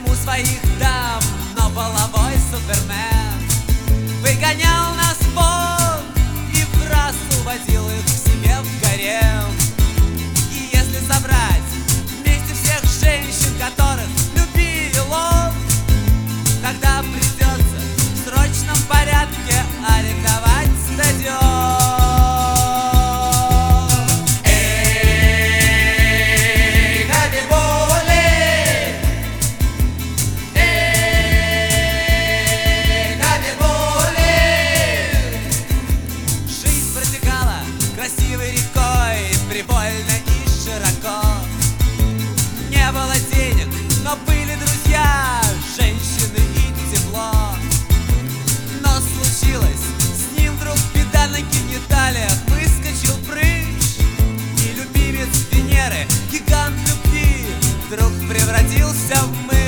ему своих дам, но половой супермен выгонял нас вон и в раз уводил их к себе в гарем. И если собрать вместе всех женщин, которых любил он, тогда придется в срочном порядке арендовать стадион. Красивой рекой, прибольно и широко. Не было денег, но были друзья, женщины и тепло. Но случилось с ним вдруг беда, на гениталиях выскочил прыщ. И любимец Венеры, гигант любви, вдруг превратился в мышь.